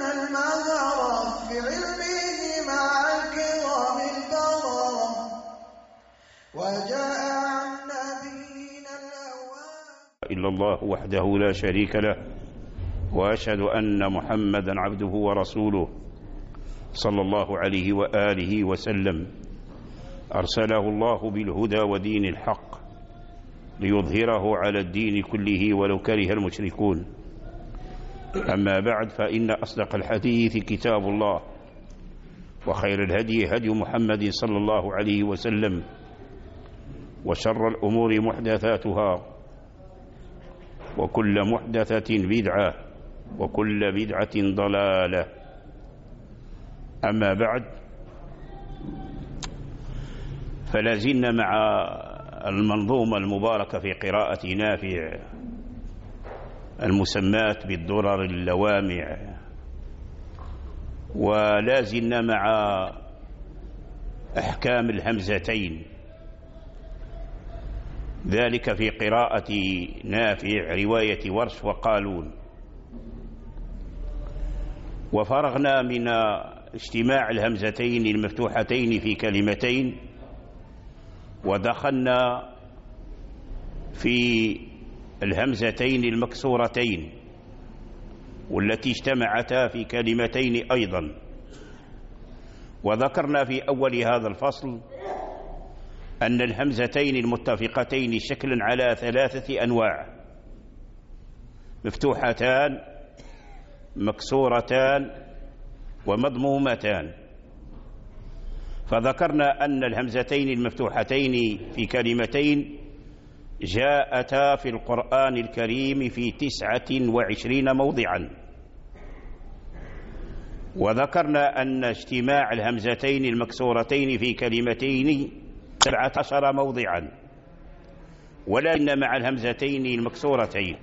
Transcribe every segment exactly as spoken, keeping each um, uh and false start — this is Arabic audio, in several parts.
المهر في علمه مع الكرام البررة وجاء عن نبينا الأول إلا الله وحده لا شريك له وأشهد أن محمدا عبده ورسوله صلى الله عليه وآله وسلم أرسله الله بالهدى ودين الحق ليظهره على الدين كله ولو كره المشركون. أما بعد، فإن أصدق الحديث كتاب الله، وخير الهدي هدي محمد صلى الله عليه وسلم، وشر الأمور محدثاتها، وكل محدثة بدعة، وكل بدعة ضلالة. أما بعد، فلازلنا مع المنظومة المباركة في قراءة نافع المسمات بالدرر اللوامع، ولازلنا مع أحكام الهمزتين، ذلك في قراءة نافع رواية ورش وقالون. وفرغنا من اجتماع الهمزتين المفتوحتين في كلمتين، ودخلنا في الهمزتين المكسورتين والتي اجتمعتا في كلمتين أيضا. وذكرنا في أول هذا الفصل أن الهمزتين المتفقتين شكلا على ثلاثة أنواع: مفتوحتان، مكسورتان، ومضمومتان. فذكرنا أن الهمزتين المفتوحتين في كلمتين جاءتا في القرآن الكريم في تسعة وعشرين موضعا، وذكرنا أن اجتماع الهمزتين المكسورتين في كلمتين سبعة عشر موضعا، ولكن مع الهمزتين المكسورتين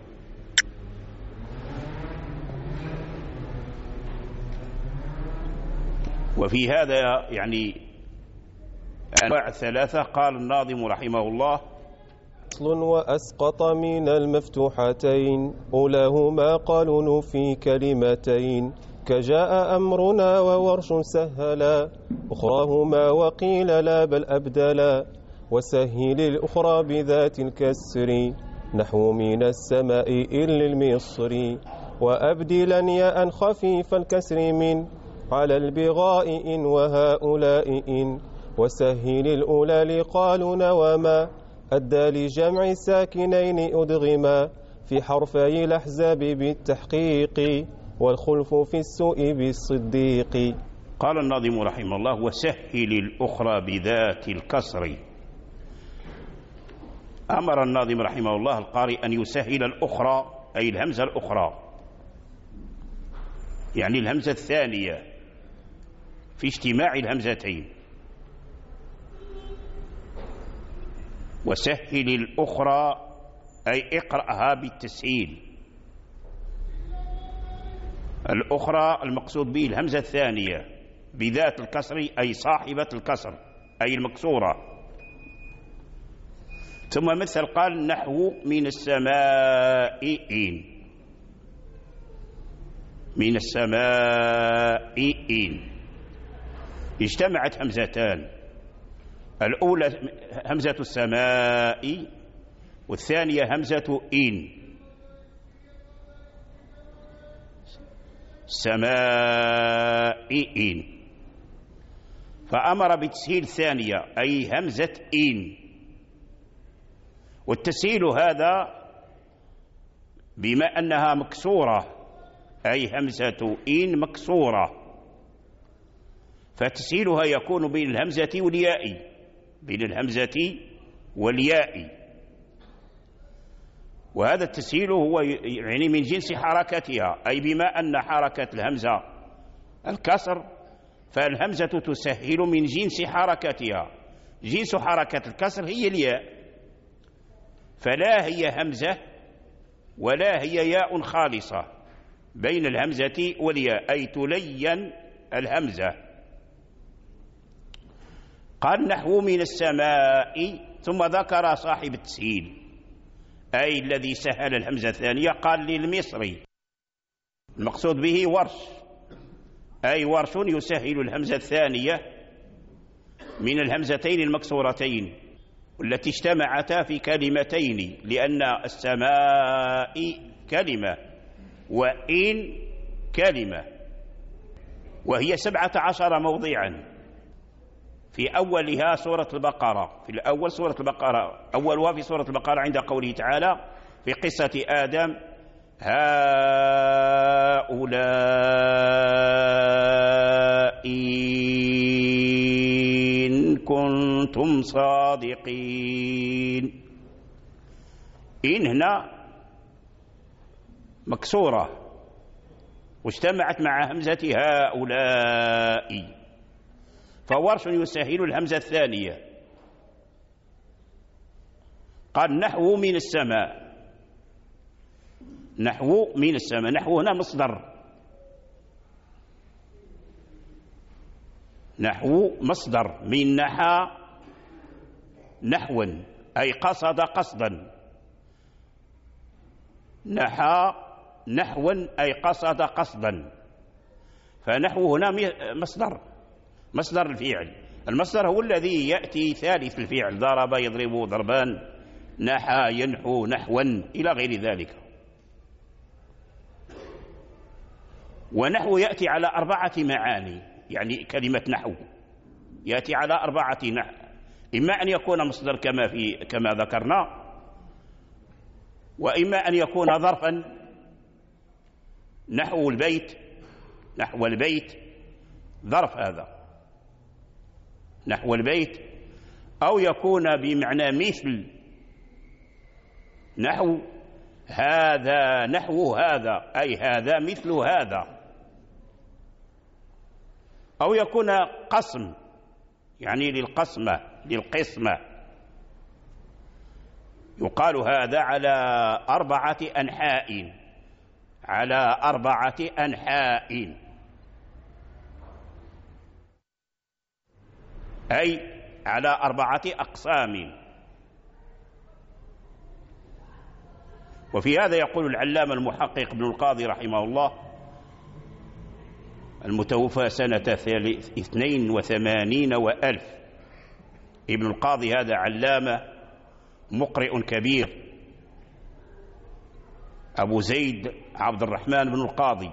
وفي هذا يعني أنواع الثلاثة. قال الناظم رحمه الله: أصل وأسقط من المفتوحتين أولاهما قالون في كلمتين، كجاء أمرنا وورش سهلا، أخراهما وقيل لا بل أبدلا، وسهل الأخرى بذات الكسر نحو من السماء إلا المصري، وأبدلا ياء خفيف الكسر من على البغاء إن وهؤلاء إن، وسهل الأولى لقالون وما أدى لجمع ساكنين أدغما في حرفي الأحزاب بالتحقيق، والخلف في السوء بالصديق. قال الناظم رحمه الله: وسهل الأخرى بذات الكسر. أمر الناظم رحمه الله القارئ أن يسهل الأخرى، أي الهمزة الأخرى، يعني الهمزة الثانية في اجتماع الهمزتين. وسهل الأخرى أي اقرأها بالتسهيل. الأخرى المقصود به الهمزة الثانية بذات الكسر، أي صاحبة الكسر، أي المكسورة. ثم مثل قال: نحو من السماء إن، من السماء إن اجتمعت همزتان، الأولى همزة السماء، والثانية همزة إن، سماء إن. فأمر بتسهيل الثانية أي همزة إن، والتسهيل هذا بما أنها مكسورة، أي همزة إن مكسورة، فتسهيلها يكون بين الهمزة والياء، بين الهمزة والياء. وهذا التسهيل هو يعني من جنس حركتها، أي بما أن حركة الهمزة الكسر، فالهمزة تسهل من جنس حركتها. جنس حركة الكسر هي الياء، فلا هي همزة ولا هي ياء خالصة بين الهمزة والياء، أي تلين الهمزة. قال: نحو من السماء، ثم ذكر صاحب التسهيل أي الذي سهل الهمزة الثانية، قال للمصري. المقصود به ورش، أي ورش يسهل الهمزة الثانية من الهمزتين المكسورتين التي اجتمعتا في كلمتين، لأن السماء كلمة وإن كلمة، وهي سبعة عشر موضعا. في أولها سورة البقرة، في الأول سورة البقرة، أولها في سورة البقرة عند قوله تعالى في قصة آدم: هؤلاء إن كنتم صادقين. إن هنا مكسورة واجتمعت مع همزة هؤلاء، فورش يسهل الهمزة الثانية. قال: نحو من السماء. نحو من السماء، نحو هنا مصدر، نحو مصدر من نحى نحوا، أي قصد قصدا. نحى نحوا أي قصد قصدا، فنحو هنا مصدر، مصدر الفعل. المصدر هو الذي يأتي ثالث الفعل، ضرب يضرب ضربان، نحى ينحو نحوا إلى غير ذلك. ونحو يأتي على أربعة معاني، يعني كلمة نحو يأتي على أربعة نحو، إما أن يكون مصدر كما في كما ذكرنا، وإما أن يكون ظرفا، نحو البيت، نحو البيت ظرف هذا نحو البيت، أو يكون بمعنى مثل، نحو هذا، نحو هذا أي هذا مثل هذا، أو يكون قسم، يعني للقسمة، للقسمة، يقال هذا على أربعة أنحاء، على أربعة أنحاء، أي على أربعة أقسام. وفي هذا يقول العلامة المحقق ابن القاضي رحمه الله، المتوفى سنة اثنين وثمانين وألف، ابن القاضي هذا علامة مقرئ كبير، أبو زيد عبد الرحمن بن القاضي،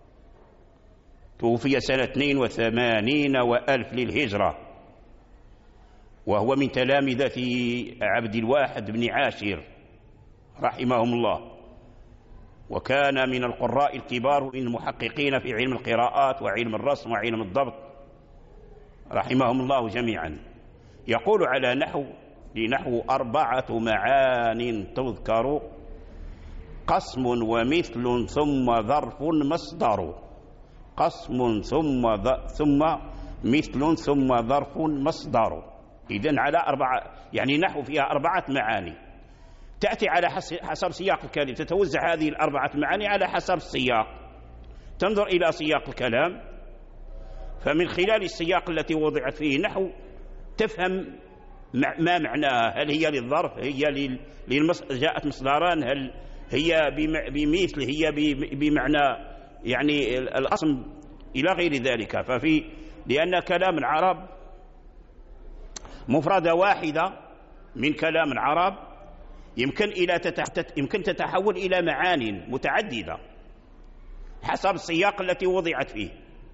توفي سنة اثنين وثمانين وألف للهجرة، وهو من تلامذة عبد الواحد بن عاشر رحمهم الله، وكان من القراء الكبار من المحققين في علم القراءات وعلم الرسم وعلم الضبط رحمهم الله جميعا. يقول على نحو: لنحو أربعة معان تذكر، قسم ومثل ثم ظرف مصدر، قسم ثم ثم مثل ثم ظرف مصدر. إذن على أربعة، يعني نحو فيها أربعة معاني تأتي على حسب سياق الكلام، تتوزع هذه الأربعة معاني على حسب السياق، تنظر إلى سياق الكلام، فمن خلال السياق التي وضعت فيه نحو تفهم ما معناها، هل هي للظرف، هي للمص... جاءت مصدران، هل هي بمثل، هي بمعنى يعني الأصم إلى غير ذلك. ففي لأن كلام العرب مفردة واحدة من كلام العرب يمكن إلى تتحت... يمكن تتحول إلى معان متعددة حسب السياق التي وضعت فيه،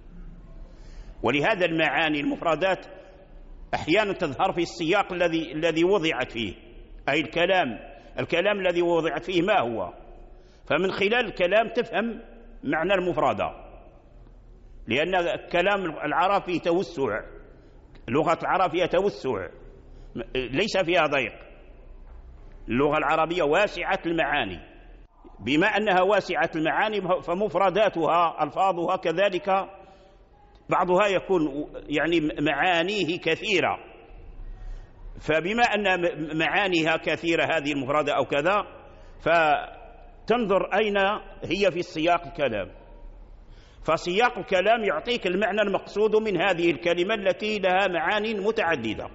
ولهذا المعاني المفردات أحيانا تظهر في السياق الذي الذي وضعت فيه، أي الكلام الكلام الذي وضعت فيه ما هو، فمن خلال الكلام تفهم معنى المفردة، لأن كلام العرب فيه توسع، لغة العرب فيها توسع ليس فيها ضيق، اللغة العربية واسعة المعاني، بما أنها واسعة المعاني فمفرداتها ألفاظها كذلك بعضها يكون يعني معانيه كثيرة، فبما أن معانيها كثيرة هذه المفردة أو كذا، فتنظر أين هي في السياق الكلام، فسياق الكلام يعطيك المعنى المقصود من هذه الكلمة التي لها معاني متعددة.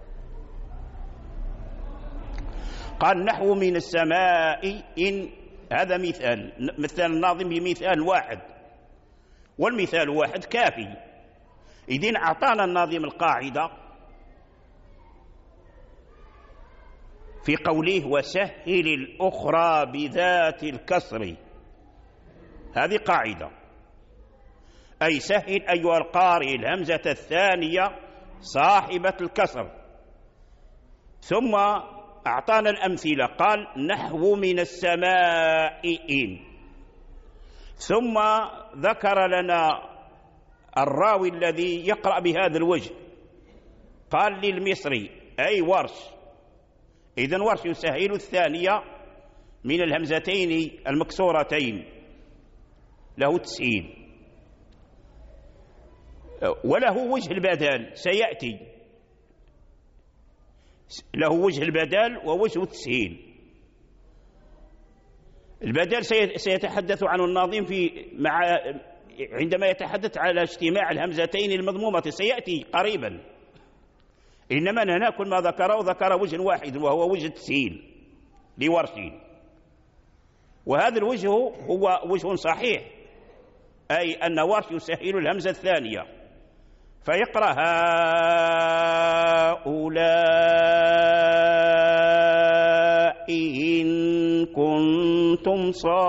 قال: نحو من السماء، إن هذا مثال، مثل الناظم بمثال واحد، والمثال واحد كافي. إذن أعطانا الناظم القاعدة في قوله وسهل الأخرى بذات الكسر، هذه قاعدة، أي سهل أيها القارئ الهمزة الثانية صاحبة الكسر. ثم أعطانا الأمثلة، قال نحو من السماء إن، ثم ذكر لنا الراوي الذي يقرأ بهذا الوجه، قال للمصري أي ورش. إذن ورش يسهل الثانية من الهمزتين المكسورتين، له تسهيل، وله وجه البدل سيأتي، له وجه البدل ووجه التسهيل. البدل سيتحدث عنه الناظم في مع عندما يتحدث على اجتماع الهمزتين المضمومة، سيأتي قريبا. إنما هنا كل ما ذكره ذكر وجه واحد وهو وجه التسهيل لورش، وهذا الوجه هو وجه صحيح، أي أن ورش يسهل الهمزة الثانية فيقرأ هؤلاء إن كنتم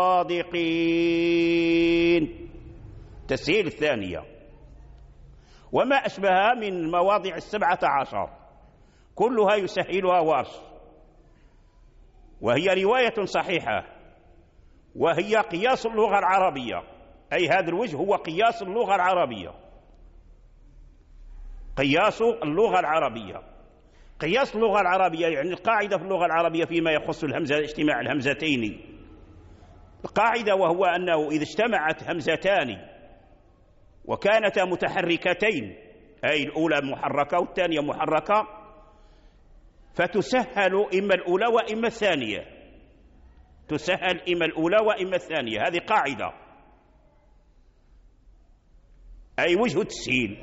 صادقين، تسهيل الثانية. وما أشبهها من مواضع السبعة عشر كلها يسهلها ورش، وهي رواية صحيحة، وهي قياس اللغة العربية، أي هذا الوجه هو قياس اللغة العربية، قياس اللغة العربية. قياس اللغة العربية يعني القاعدة في اللغة العربية فيما يخص الهمزة اجتماع الهمزتين، القاعدة وهو أنه إذا اجتمعت همزتان وكانتا متحركتين، أي الأولى محركة والثانية محركة، فتسهل إما الأولى وإما الثانية، تسهل إما الأولى وإما الثانية، هذه قاعدة، أي وجه التسهيل،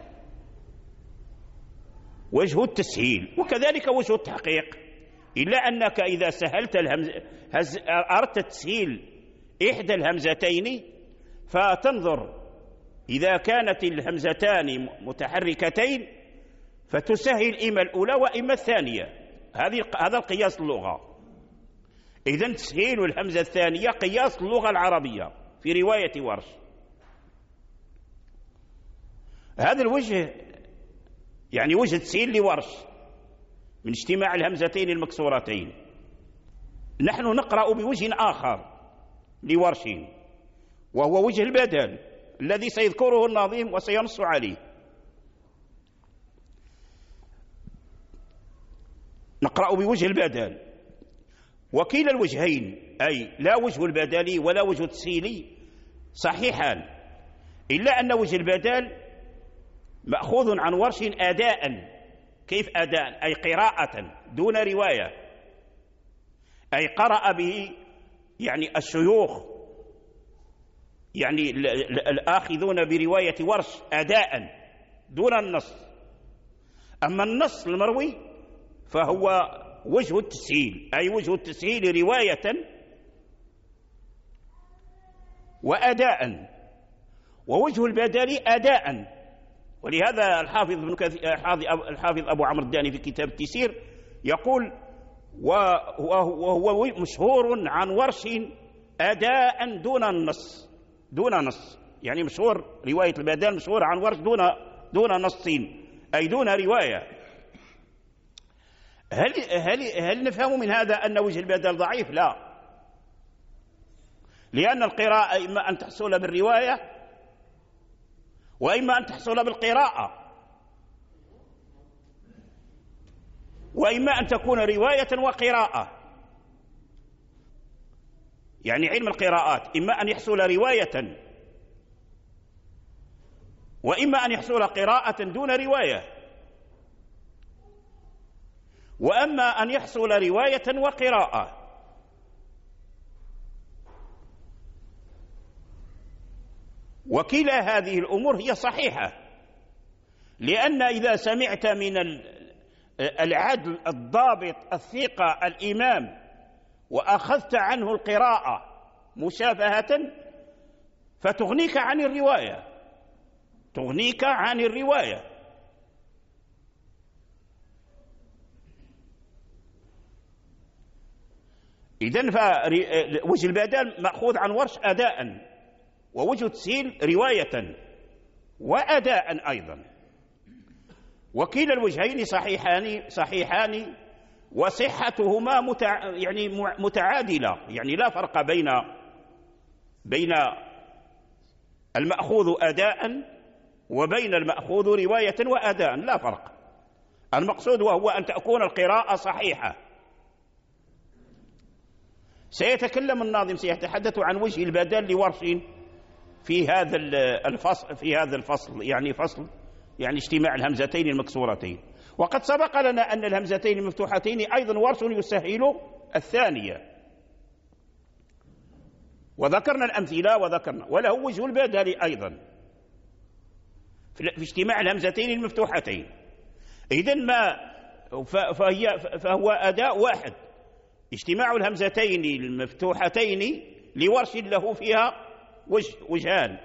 وجه التسهيل. وكذلك وجه التحقيق، إلا أنك إذا سهلت الهمزة أردت تسهيل إحدى الهمزتين فتنظر إذا كانت الهمزتان متحركتين فتسهل إما الأولى وإما الثانية، هذه هذا القياس اللغة. إذن تسهيل الهمزة الثانية قياس اللغة العربية في رواية ورش. هذا الوجه يعني وجه تسهيل لورش من اجتماع الهمزتين المكسورتين. نحن نقرأ بوجه آخر لورش، وهو وجه البدل الذي سيذكره الناظم وسينص عليه. نقرأ بوجه البدل، وكلا الوجهين أي لا وجه البدل ولا وجه التسهيل صحيحان، إلا أن وجه البدل مأخوذ عن ورش أداء. كيف أداء؟ أي قراءة دون رواية، أي قرأ به يعني الشيوخ، يعني الآخذون برواية ورش أداء دون النص. أما النص المروي فهو وجه التسهيل، أي وجه التسهيل رواية وأداء، ووجه البدل أداء. ولهذا الحافظ ابن كثير الحافظ أبو عمرو الداني في كتاب التيسير يقول وهو مشهور عن ورش أداء دون النص، دون نص، يعني مشهور رواية البدل مشهور عن ورش دون دون نص، أي دون رواية. هل هل هل نفهم من هذا أن وجه البدل ضعيف؟ لا، لأن القراءة إما أن تحصل بالرواية وإما أن تحصل بالقراءة، وإما أن تكون رواية وقراءة. يعني علم القراءات إما أن يحصل رواية وإما أن يحصل قراءة دون رواية، وأما أن يحصل رواية وقراءة. وكلا هذه الأمور هي صحيحة، لأن إذا سمعت من العدل الضابط الثقة الإمام وأخذت عنه القراءة مشافهة فتغنيك عن الرواية، تغنيك عن الرواية. إذن فوجه البدل مأخوذ عن ورش أداء، ووجه تسهيل رواية وأداء أيضا، وكلا الوجهين صحيحان صحيحان وصحتهما متع... يعني متعادلة، يعني لا فرق بين بين المأخوذ أداء وبين المأخوذ رواية وأداء، لا فرق. المقصود وهو أن تكون القراءة صحيحة. سيتكلم الناظم، سيتحدث عن وجه البدل لورش في هذا الفصل في هذا الفصل يعني فصل يعني اجتماع الهمزتين المكسورتين. وقد سبق لنا أن الهمزتين المفتوحتين أيضا ورش يسهل الثانية، وذكرنا الأمثلة وذكرنا وله وجه البدل أيضا في اجتماع الهمزتين المفتوحتين. إذن ما فهي فهو أداء واحد، اجتماع الهمزتين المفتوحتين لورش له فيها وجه وجهان: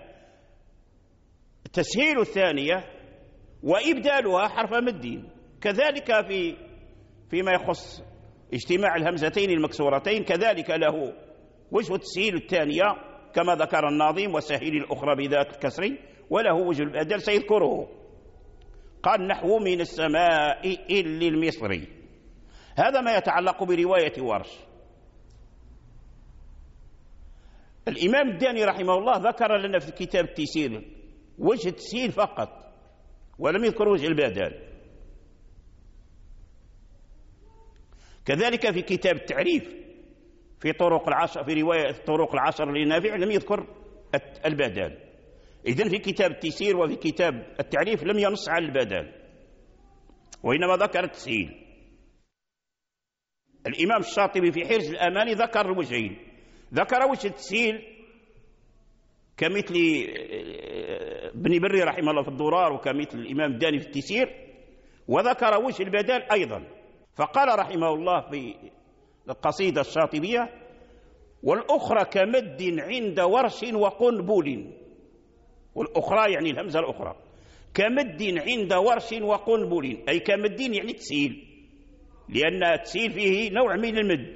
تسهيل الثانية وإبدالها حرف مد. كذلك في فيما يخص اجتماع الهمزتين المكسورتين كذلك له وجه تسهيل الثانية كما ذكر الناظم، وسهيل الأخرى بذات الكسر، وله وجه البدل سيذكره. قال: نحو من السماء إل المصري. هذا ما يتعلق برواية ورش. الإمام الداني رحمه الله ذكر لنا في كتاب التيسير وجه التسهيل فقط، ولم يذكر وجه البدل. كذلك في كتاب التعريف في طرق العشر في رواية طرق العشر لنافع لم يذكر البدل. إذن في كتاب التيسير وفي كتاب التعريف لم ينص على البدل، وإنما ذكر التسهيل. الإمام الشاطبي في حرز الأماني ذكر الوجهين، ذكر وجه التسهيل كمثل ابن بري رحمه الله في الضرار، وكمثل الإمام الداني في التيسير، وذكر وجه البدل أيضا. فقال رحمه الله في القصيدة الشاطبية: والأخرى كمد عند ورش وقنبل. والأخرى يعني الهمزة الأخرى، كمد عند ورش وقنبل، أي كمد يعني تسهيل، لأن التسهيل فيه نوع من المد.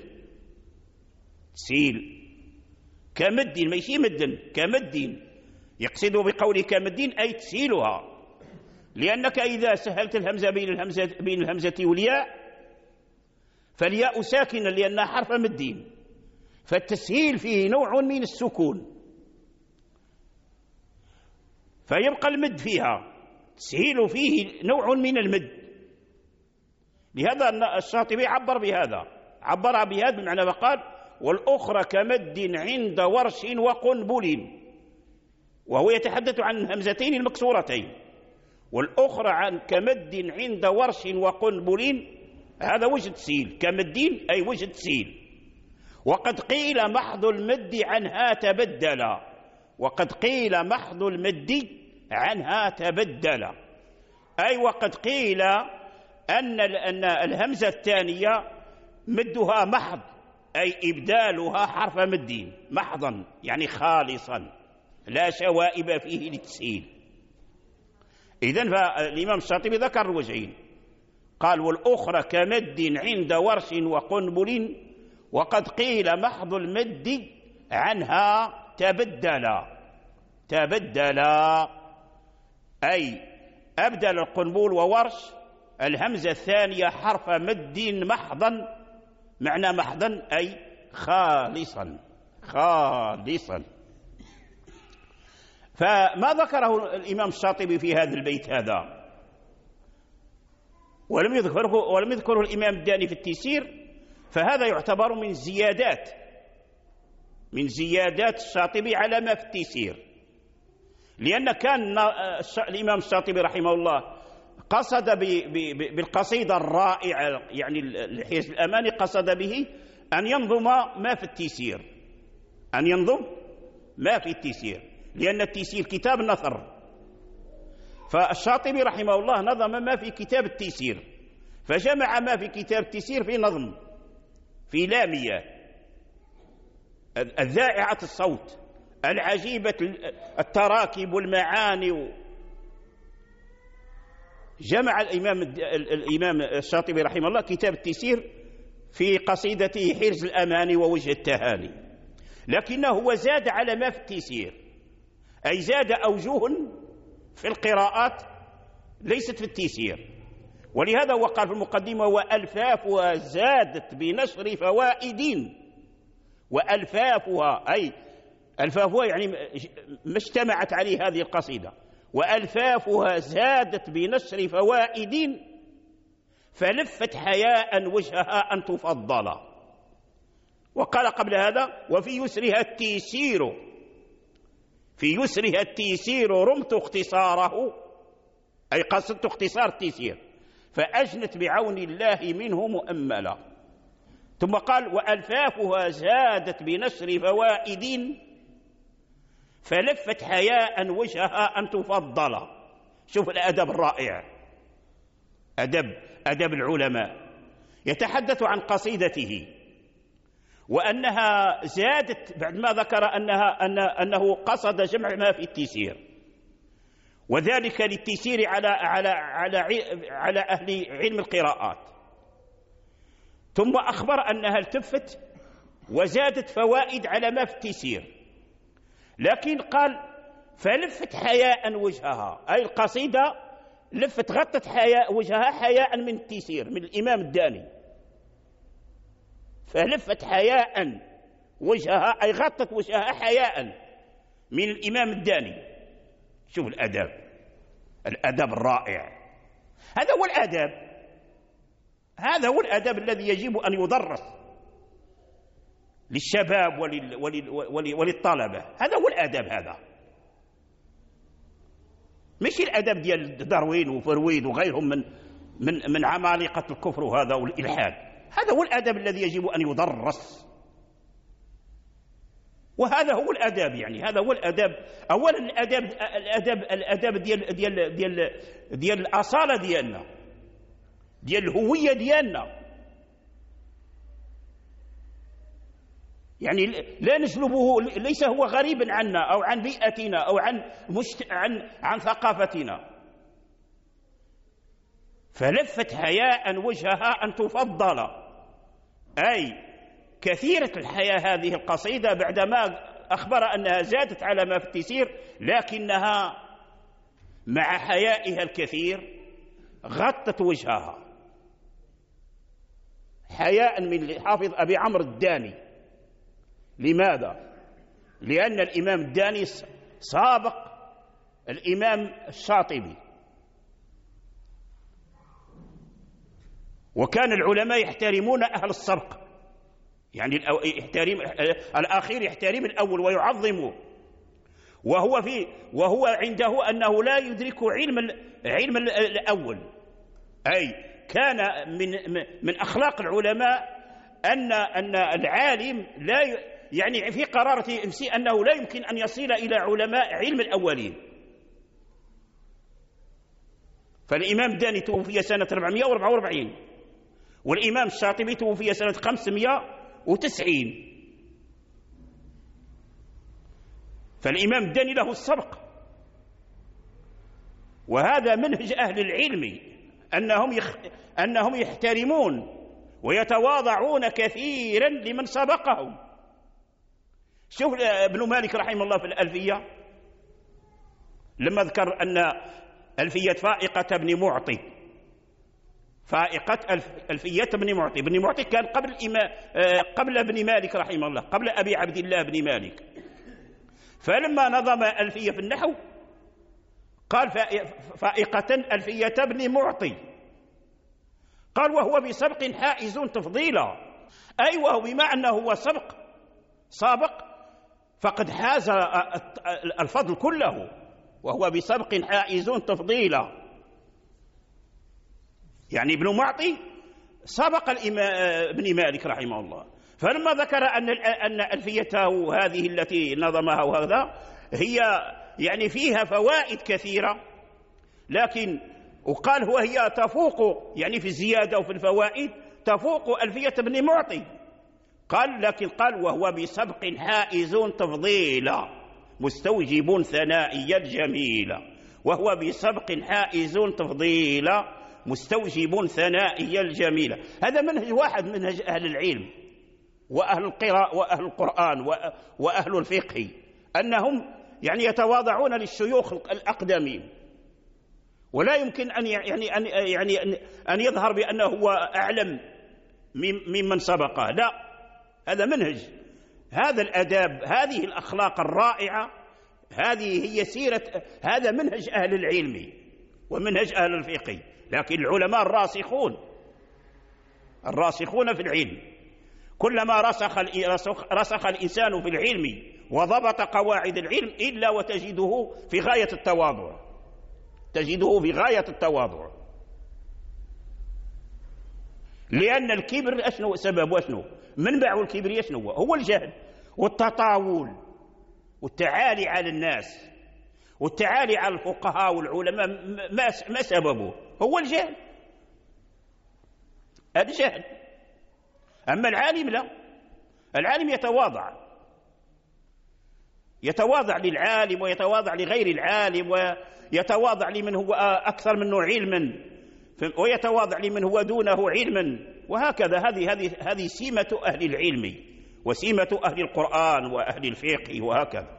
تسهيل كمد ماشي مد، كمد، يقصد بقوله كمد أي تسهيلها، لأنك إذا سهلت الهمزة بين الهمزة بين الهمزة والياء فالياء ساكنة لأنها حرف مد، فالتسهيل فيه نوع من السكون فيبقى المد فيها، تسهيل فيه نوع من المد. لهذا الشاطبي عبر بهذا، عبر بهذا بمعنى وقال: والأخرى كمد عند ورش وقنبل، وهو يتحدث عن الهمزتين المكسورتين. والأخرى عن كمد عند ورش وقنبل، هذا وجه تسهيل، كمد أي وجه تسهيل. وقد قيل محض المد عنها تبدل، وقد قيل محض المد عنها تبدل، أي وقد قيل أن أن الهمزة الثانية مدها محض، أي إبدالها حرف مد محضا، يعني خالصا لا شوائب فيه للتسهيل. إذن فالإمام الشاطبي ذكر الوجهين، قال: والأخرى كمد عند ورش وقنبل، وقد قيل محض المد عنها تبدل. تبدل أي أبدل القنبل وورش الهمزة الثانية حرف مد محضا، معنى محضا أي خالصا خالصا. فما ذكره الإمام الشاطبي في هذا البيت هذا ولم يذكره ولم يذكره الإمام الداني في التيسير، فهذا يعتبر من زيادات من زيادات الشاطبي على ما في التيسير، لأن كان الإمام الشاطبي رحمه الله قصد بالقصيدة الرائعة يعني الحرز الأماني، قصد به أن ينظم ما في التيسير، أن ينظم ما في التيسير، لأن التيسير كتاب نثر، فالشاطبي رحمه الله نظم ما في كتاب التيسير، فجمع ما في كتاب التيسير في نظم في لامية. الذائعة الصوت العجيبة التراكيب والمعاني. جمع الإمام الإمام الشاطبي رحمه الله كتاب التيسير في قصيدته حرز الأماني ووجه التهاني، لكنه وزاد على ما في التيسير، أي زاد أوجه في القراءات ليست في التيسير. ولهذا وقال في المقدمة: وألفافها زادت بنشر فوائد. وألفافها أي ألفافها يعني ما اجتمعت عليه هذه القصيدة. وألفافها زادت بنشر فوائد، فلفت حياء وجهها أن تفضل. وقال قبل هذا: وفي يسرها التيسير في يسرها التيسير رمت اختصاره، أي قصدت اختصار التيسير، فأجنت بعون الله منه مؤملا. ثم قال: وألفافها زادت بنشر فوائد، فلفت حياء وجهها أن تفضل. شوف الأدب الرائع، أدب أدب العلماء. يتحدث عن قصيدته وأنها زادت بعدما ذكر أنها أن أنه قصد جمع ما في التيسير، وذلك للتيسير على على على على أهل علم القراءات. ثم أخبر أنها التفت وزادت فوائد على ما في التيسير، لكن قال: فلفت حياء وجهها، أي القصيدة لفت غطت حياء وجهها حياء من التيسير من الإمام الداني. فلفت حياء وجهها أي غطت وجهها حياء من الإمام الداني. شوف الأدب، الأدب الرائع. هذا هو الأدب، هذا هو الأدب الذي يجب أن يدرس للشباب ولل ولل ولل وللطلبة. هذا هو الأدب، هذا مش الأدب ديال داروين وفرويد وغيرهم من من من عمالقة الكفر وهذا والإلحاد. هذا هو الأدب الذي يجب أن يدرس، وهذا هو الأدب. يعني هذا هو الأدب. أولا الأدب الأدب الأدب ديال ديال ديال ديال الأصالة ديالنا، ديال الهوية ديالنا. يعني لا نجلبه، ليس هو غريبا عنا أو عن بيئتنا أو عن مشت... عن عن ثقافتنا. فلفت حياء وجهها أن تفضل، أي كثيرة الحياة هذه القصيدة بعدما أخبر أنها زادت على ما في التيسير، لكنها مع حيائها الكثير غطت وجهها حياء من الحافظ أبي عمرو الداني. لماذا؟ لأن الإمام الداني سابق الإمام الشاطبي، وكان العلماء يحترمون أهل السبق، يعني يحترم الأخير يحترم الأول ويعظمه، وهو في وهو عنده أنه لا يدرك علم علم الأول. أي كان من من أخلاق العلماء أن أن العالم لا يعني في قرارة نفسه أنه لا يمكن أن يصل إلى علماء علم الأولين. فالإمام الداني توفي سنة أربعمائة وأربعة وأربعين، والإمام الشاطبي توفي سنة خمسمائة وتسعين. فالإمام الداني له السبق، وهذا منهج أهل العلم أنهم يخ... أنهم يحترمون ويتواضعون كثيرا لمن سبقهم. شوف ابن مالك رحمه الله في الألفية لما ذكر أن ألفية فائقة بن معطي، فائقة ألف ألفية بن معطي، بن معطي كان قبل الإمام قبل ابن مالك رحمه الله، قبل أبي عبد الله بن مالك. فلما نظم ألفية في النحو قال فائقة ألفية بن معطي، قال وهو بسبق حائز تفضيلا، أي وهو بما أنه هو سبق سابق فقد حاز الفضل كله، وهو بسبق حائز تفضيلا. يعني ابن معطي سبق ابن مالك رحمه الله. فلما ذكر أن أن ألفيته هذه التي نظمها وهذا هي يعني فيها فوائد كثيرة، لكن وقال هو هي تفوق يعني في الزيادة وفي الفوائد تفوق ألفية ابن معطي، قال لكن قال وهو بسبق حائز تفضيلا مستوجب ثنائي الجميل، وهو بسبق حائز تفضيلا مستوجب ثنائي الجميل. هذا منهج واحد، منهج أهل العلم وأهل القراءة وأهل القرآن وأهل الفقه، أنهم يعني يتواضعون للشيوخ الأقدمين، ولا يمكن أن يعني أن يعني أن يظهر بأنه هو أعلم ممن سبقه، لا، هذا منهج، هذا الأداب، هذه الأخلاق الرائعة، هذه هي سيرة، هذا منهج أهل العلم ومنهج أهل الفقه. لكن العلماء الراسخون الراسخون في العلم، كلما رسخ رسخ الإنسان في العلم وضبط قواعد العلم إلا وتجده في غاية التواضع، تجده في غاية التواضع، لأن الكبر أشنو سبب وأشنو منبع الكبر؟ يشنو هو الجهل والتطاول والتعالي على الناس والتعالي على الفقهاء والعلماء. ما سببه؟ هو الجهل، هذا جهل. أما العالم لا، العالم يتواضع، يتواضع للعالم ويتواضع لغير العالم، ويتواضع لمن هو أكثر منه علما، ويتواضع لمن هو دونه علما، وهكذا. هذه هذه هذه سمة أهل العلم وسمة أهل القرآن وأهل الفقه، وهكذا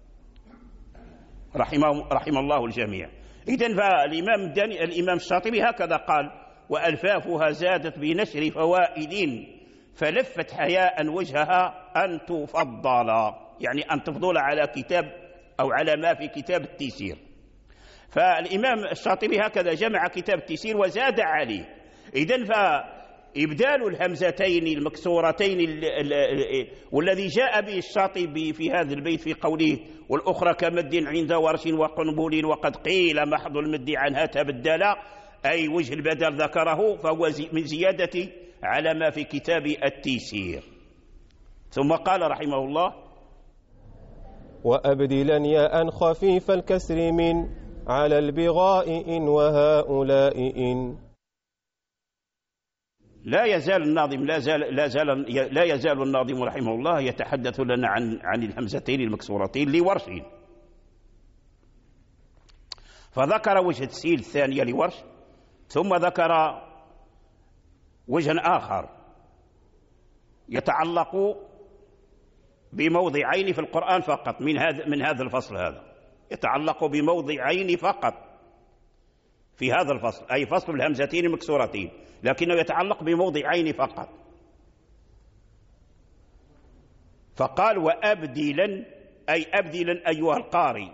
رحمه رحم الله الجميع. إذن فالإمام الإمام الشاطبي هكذا قال: وألفافها زادت بنشر فوائد فلفت حياء وجهها أن تفضل، يعني أن تفضل على كتاب أو على ما في كتاب التيسير. فالإمام الشاطبي هكذا جمع كتاب التيسير وزاد عليه. إذن فإبدال الهمزتين المكسورتين والذي جاء به الشاطبي في هذا البيت في قوله: والأخرى كمد عند ورش وقنبل وقد قيل محض المد عنها تبدل، أي وجه البدل ذكره، فهو من زيادة على ما في كتاب التيسير. ثم قال رحمه الله: وأبدلا ياء خفيف الكسر من على البغاء إن وهؤلاء إن. لا يزال الناظم لا زال لا زال لا يزال الناظم رحمه الله يتحدث لنا عن عن الهمزتين المكسورتين لورش، فذكر وجه التسهيل الثانية لورش، ثم ذكر وجه آخر يتعلق بموضعين في القرآن فقط من هذا من هذا الفصل، هذا يتعلق بموضعين فقط في هذا الفصل، أي فصل الهمزتين المكسورتين، لكنه يتعلق بموضعين فقط. فقال: وأبدلا، أي أبدلا أيها القارئ،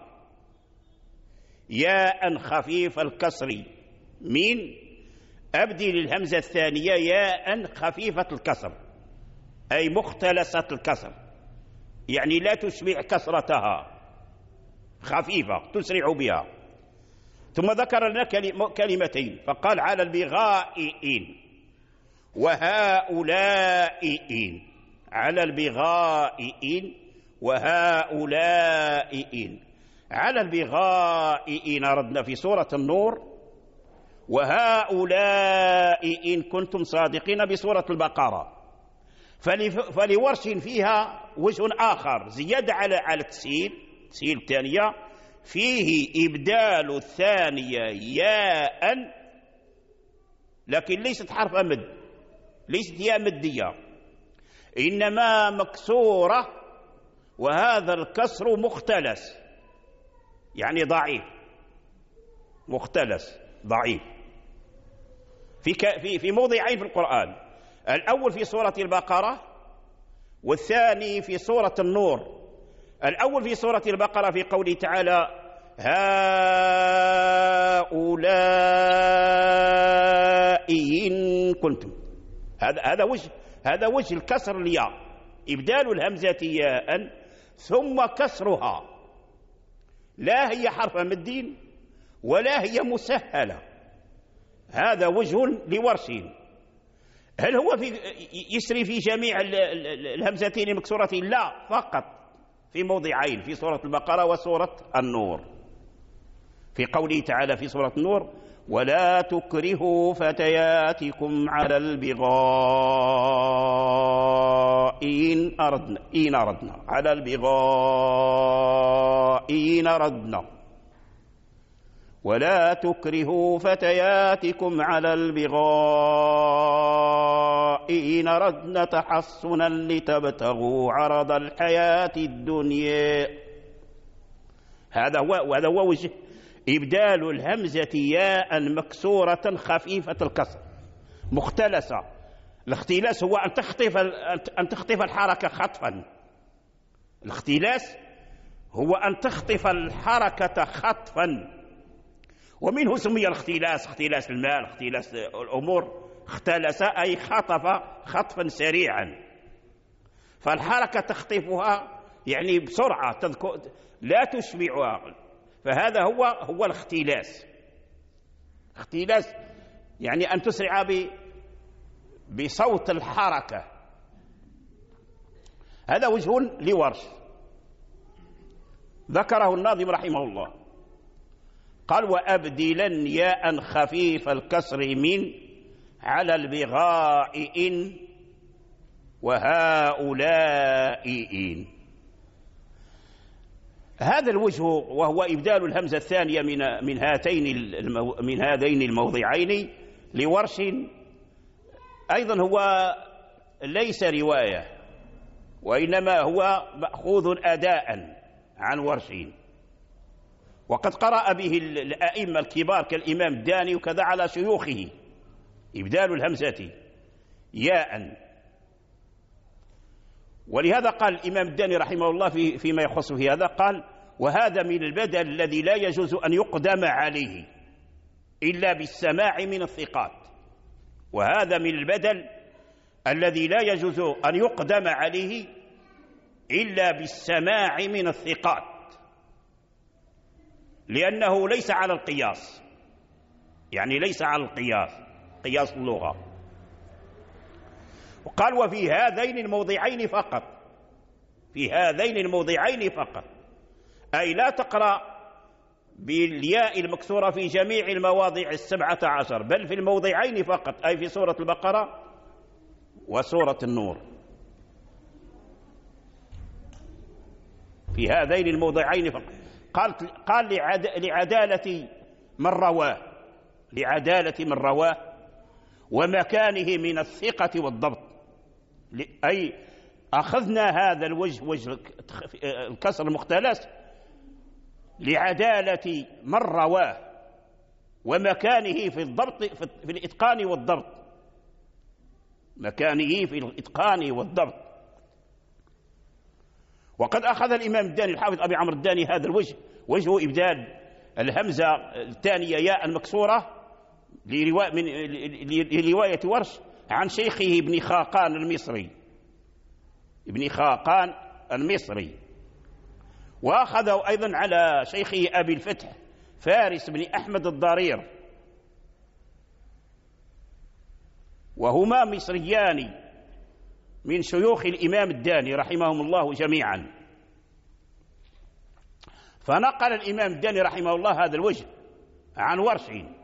ياء خفيف الكسر من، أبدل الهمزة الثانية ياء خفيفة الكسر، أي مختلسة الكسر، يعني لا تشبع كسرتها، خفيفة تسرع بها. ثم ذكر لنا كلمتين، فقال: على البغاء إن وهؤلاء إن، على البغاء إن وهؤلاء إن. على البغاء إن أردنا في سورة النور، وهؤلاء إن كنتم صادقين بسورة البقرة. فلورش فيها وجه آخر زيادة على على التسهيل، التسهيل الثانية فيه إبدال الثانية ياء، لكن ليست حرف مد، ليست ياء مدية، إنما مكسورة، وهذا الكسر مختلس، يعني ضعيف، مختلس ضعيف، في في في موضعين في القرآن، الأول في سورة البقرة والثاني في سورة النور. الأول في سورة البقرة في قوله تعالى: هؤلاء إن كنتم، هذا هذا وجه هذا وجه الكسر الياء، إبدال الهمزة ياء ثم كسرها، لا هي حرف مد ولا هي مسهلة، هذا وجه لورش. هل هو في يسري في جميع الهمزتين المكسورتين؟ لا، فقط في موضعين، في سورة البقرة وسورة النور. في قوله تعالى في سورة النور: ولا تكرهوا فتياتكم على البغاء إن أردنا إن أردنا على البغاء إن أردنا ولا تكرهوا فتياتكم على البغاء إن أردنا تحصنا لتبتغوا عرض الحياة الدنيا. هذا هو وهذا هو وجه إبدال الهمزة ياء مكسورة خفيفة الكسر مختلسة. الاختلاس هو أن تخطف أن تخطف الحركة خطفا. الاختلاس هو أن تخطف الحركة خطفا، ومنه سمي الاختلاس اختلاس المال، اختلاس الأمور. اختلس أي خطف خطفا سريعا، فالحركة تخطفها يعني بسرعة تذكر لا تشبعها، فهذا هو هو الاختلاس. اختلاس يعني أن تسرع بصوت الحركة. هذا وجه لورش ذكره الناظم رحمه الله، قال وأبدلا ياء خفيف الكسر من على البغاء إن وهؤلاء إن. هذا الوجه وهو إبدال الهمزة الثانية من من هاتين المو من هذين الموضعين لورش، أيضا هو ليس رواية، وإنما هو مأخوذ أداء عن ورش، وقد قرأ به الأئمة الكبار كالإمام الداني وكذا على شيوخه إبدال الهمزة ياء. ولهذا قال الإمام الداني رحمه الله في فيما يخص في هذا، قال وهذا من البدل الذي لا يجوز أن يقدم عليه إلا بالسماع من الثقات. وهذا من البدل الذي لا يجوز أن يقدم عليه إلا بالسماع من الثقات، لأنه ليس على القياس، يعني ليس على القياس قياس اللغة. وقال وفي هذين الموضعين فقط، في هذين الموضعين فقط، أي لا تقرأ بالياء المكسورة في جميع المواضع السبعة عشر، بل في الموضعين فقط، أي في سورة البقرة وسورة النور. في هذين الموضعين فقط. قال قال لعدالة من رواه، لعدالة من رواه ومكانه من الثقة والضبط، أي أخذنا هذا الوجه وجه الكسر المختلس لعدالة من رواه ومكانه في الضبط في الإتقان والضبط، مكانه في الإتقان والضبط. وقد أخذ الإمام الداني الحافظ أبي عمرو الداني هذا الوجه، وجه إبدال الهمزة الثانية ياء المكسورة لرواية ورش عن شيخه ابن خاقان المصري، ابن خاقان المصري. وأخذه أيضا على شيخه أبي الفتح فارس بن أحمد الضرير، وهما مصريان من شيوخ الإمام الداني رحمهم الله جميعا. فنقل الإمام الداني رحمه الله هذا الوجه عن ورش،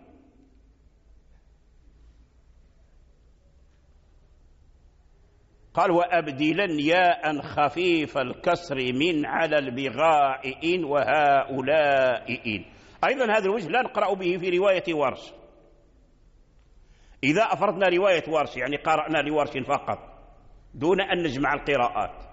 قال وأبدلا ياء خفيف الكسر من على البغاء إن وهؤلاء إن. أيضا هذا الوجه لا نقرأ به في رواية ورش. إذا أفردنا رواية ورش يعني قرأنا لورش فقط دون أن نجمع القراءات،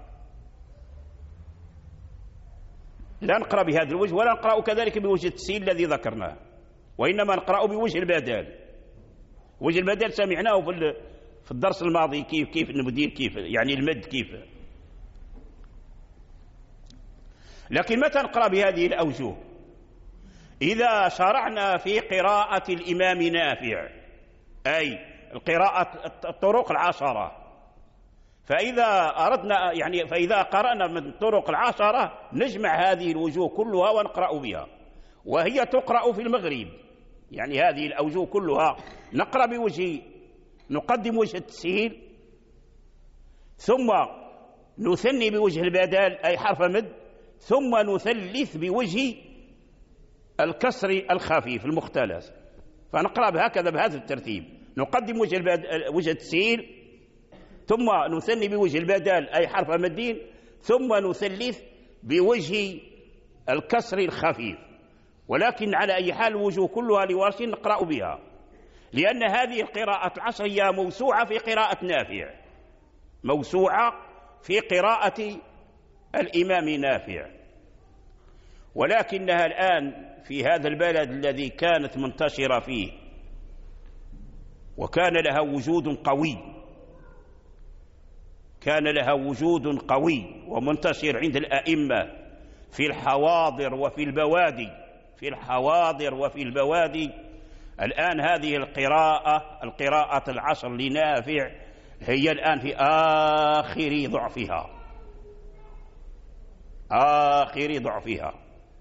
لا نقرأ بهذا الوجه، ولا نقرأ كذلك بوجه التسهيل الذي ذكرناه، وإنما نقرأ بوجه البدل. وجه البدل سمعناه في في الدرس الماضي، كيف كيف المدير كيف يعني المد كيف. لكن متى نقرأ بهذه الأوجه؟ إذا شرعنا في قراءة الإمام نافع، أي القراءة الطرق العشرة، فإذا أردنا يعني فإذا قرأنا من الطرق العشرة نجمع هذه الوجوه كلها ونقرأ بها، وهي تقرأ في المغرب. يعني هذه الأوجه كلها نقرأ بوجه، نقدم وجه التسهيل، ثم نثني بوجه البدال أي حرف مد، ثم نثلث بوجه الكسر الخفيف المختلس، فنقرأ هكذا بهذا الترتيب: نقدم وجه, وجه التسهيل، ثم نثني بوجه البدال أي حرف مدين، ثم نثلث بوجه الكسر الخفيف. ولكن على أي حال الوجوه كلها لورش نقرأ بها، لأن هذه القراءة العشر هي موسوعة في قراءة نافع، موسوعة في قراءة الإمام نافع. ولكنها الآن في هذا البلد الذي كانت منتشرة فيه وكان لها وجود قوي، كان لها وجود قوي ومنتشر عند الأئمة في الحواضر وفي البوادي، في الحواضر وفي البوادي. الآن هذه القراءة القراءة العشر لنافع هي الآن في آخر ضعفها، آخر ضعفها.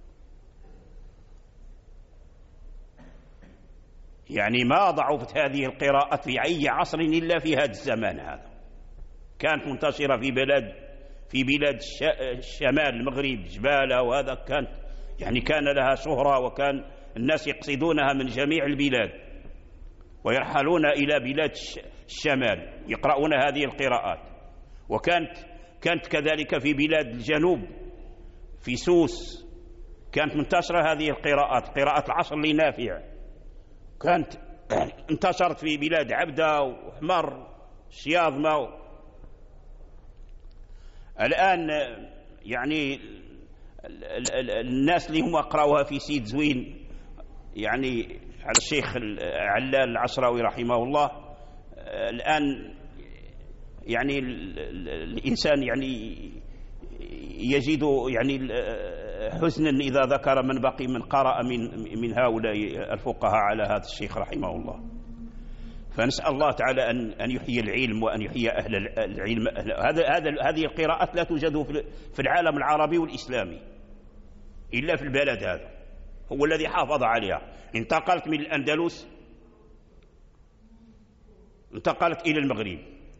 يعني ما ضعفت هذه القراءة في أي عصر إلا في هذا الزمان هذا. كانت منتشرة في بلاد في بلاد الشمال المغرب، جبالة، وهذا كانت يعني كان لها شهرة، وكان الناس يقصدونها من جميع البلاد ويرحلون إلى بلاد الشمال يقرؤون هذه القراءات. وكانت كانت كذلك في بلاد الجنوب، في سوس كانت منتشرة هذه القراءات، قراءة العشر لنافع. كانت انتشرت في بلاد عبدة وحمر شياظمة. الآن يعني الناس اللي هم أقرأوها في سيد زوين، يعني على الشيخ علال العشراوي رحمه الله، الآن يعني الإنسان يعني يجد يعني حزنا إذا ذكر من بقي من قرأ من من هؤلاء الفقهاء على هذا الشيخ رحمه الله. فنسأل الله تعالى أن أن يحيي العلم وأن يحيي أهل العلم. هذا هذا هذه القراءات لا توجد في العالم العربي والإسلامي إلا في البلد هذا، هو الذي حافظ عليها. انتقلت من الأندلس، انتقلت إلى المغرب،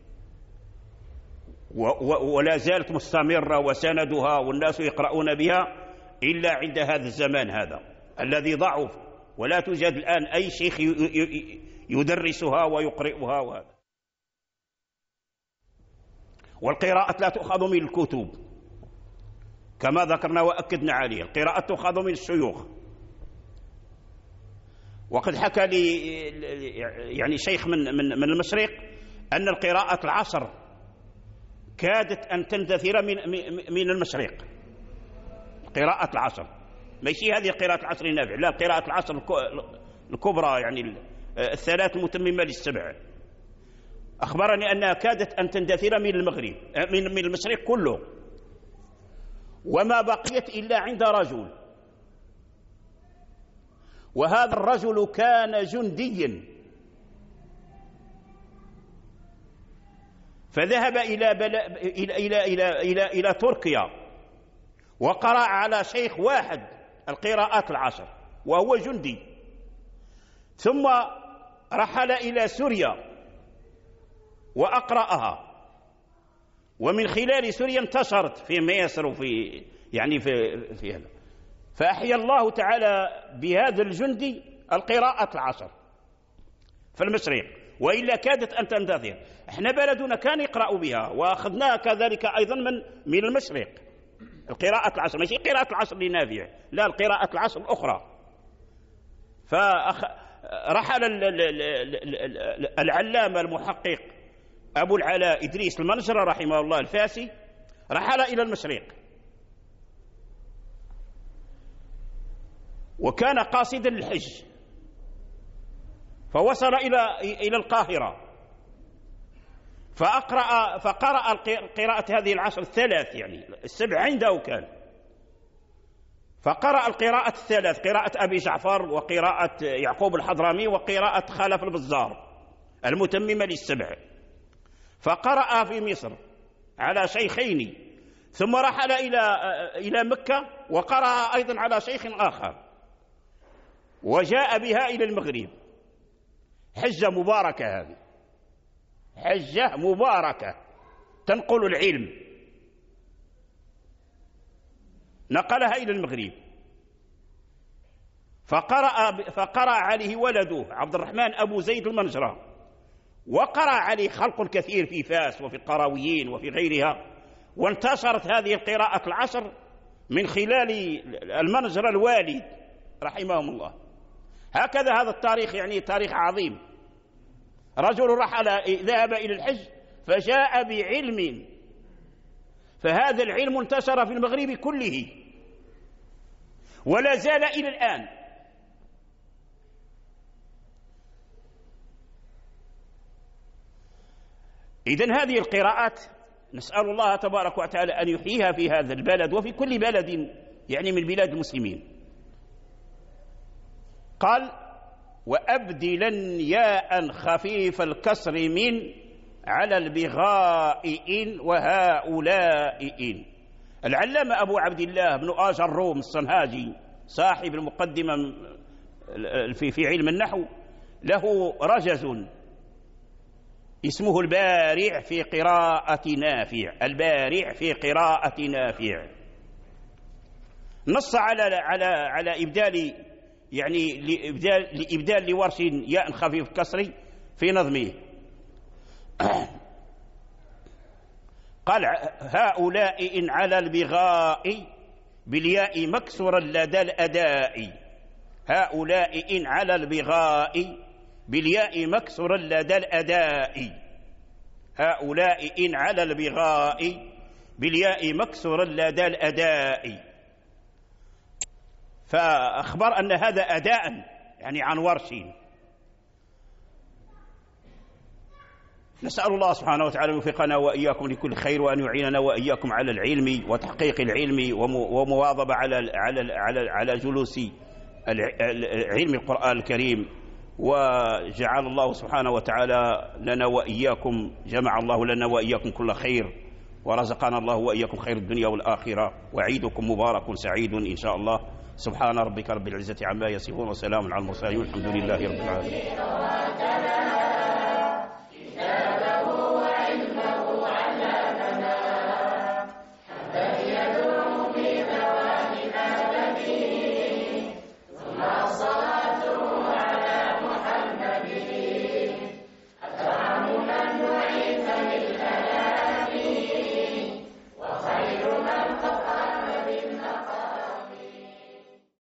ولا زالت مستمرة وسندها والناس يقرؤون بها إلا عند هذا الزمان هذا الذي ضعف، ولا توجد الآن أي شيخ يدرسها ويقرئها. وهذا والقراءة لا تؤخذ من الكتب كما ذكرنا وأكدنا عليه، القراءة تؤخذ من الشيوخ. وقد حكى لي يعني شيخ من من من المشرق أن القراءة العشر كادت أن تندثر من من المشرق، قراءة العشر، ماشي هذه قراءة العشر النافع، لا، قراءة العشر الكبرى يعني الثلاث المتممة للسبع. أخبرني أنها كادت أن تندثر من المغرب من من المشرق كله، وما بقيت إلا عند رجل، وهذا الرجل كان جنديا، فذهب إلى بلا إلى إلى إلى إلى, إلى تركيا وقرأ على شيخ واحد القراءات العشر وهو جندي، ثم رحل إلى سوريا وأقرأها، ومن خلال سوريا انتشرت في مصر وفي يعني في في هذا. فأحيا الله تعالى بهذا الجندي القراءة العشر في المشرق، وإلا كادت أن تندثر. احنا بلدنا كان يقرأ بها وأخذناها كذلك أيضا من من المشرق، القراءة العشر، ماشي قراءة العشر لنافع، لا، القراءة العشر الأخرى. فرحل العلامة المحقق أبو العلاء إدريس المنجرة رحمه الله الفاسي، رحل إلى المشرق، وكان قاصدا للحج، فوصل إلى إلى القاهرة فأقرأ فقرأ قراءة هذه العشر الثلاث، يعني السبع عنده كان، فقرأ القراءة الثلاث، قراءة أبي جعفر وقراءة يعقوب الحضرمي وقراءة خلف البزار المتممة للسبع، فقرأ في مصر على شيخين، ثم رحل إلى إلى مكة وقرأ أيضا على شيخ آخر، وجاء بها إلى المغرب. حجة مباركة هذه، حجة مباركة تنقل العلم، نقلها إلى المغرب. فقرأ, فقرأ عليه ولده عبد الرحمن أبو زيد المنجرة، وقرأ عليه خلق كثير في فاس وفي القرويين وفي غيرها، وانتشرت هذه القراءة العشر من خلال المنجرة الوالد رحمهم الله. هكذا هذا التاريخ يعني تاريخ عظيم. رجل رحل ذهب إلى الحج فجاء بعلم، فهذا العلم انتشر في المغرب كله ولا زال إلى الآن. إذن هذه القراءات نسأل الله تبارك وتعالى أن يحييها في هذا البلد وفي كل بلد يعني من بلاد المسلمين. قال: وأبدلا ياء خفيف الكسر من على البغاء إن وهؤلاء إن. العلامة أبو عبد الله بن آج الروم الصنهاجي صاحب المقدمة في في علم النحو له رجز اسمه البارع في قراءة نافع، البارع في قراءة نافع، نص على على على إبدال يعني لإبدال لإبدال لورش ياء خفيف كسري في نظمه. قال: هؤلاء إن على البغاء بالياء مكسورا لدى الأداء، هؤلاء إن على البغاء بالياء مكسورا لدى الأداء، هؤلاء إن على البغاء بالياء مكسورا لدى الأداء. فأخبر أن هذا أداء يعني عن ورش. نسأل الله سبحانه وتعالى أن يوفقنا وإياكم لكل خير، وأن يعيننا وإياكم على العلم وتحقيق العلم ومواظبة على على على على جلوس علم القرآن الكريم. وجعل الله سبحانه وتعالى لنا وإياكم، جمع الله لنا وإياكم كل خير، ورزقنا الله وإياكم خير الدنيا والآخرة، وعيدكم مبارك سعيد إن شاء الله. سبحان ربك رب العزة عما يصفون، وسلام على المرسلين، والحمد لله رب العالمين.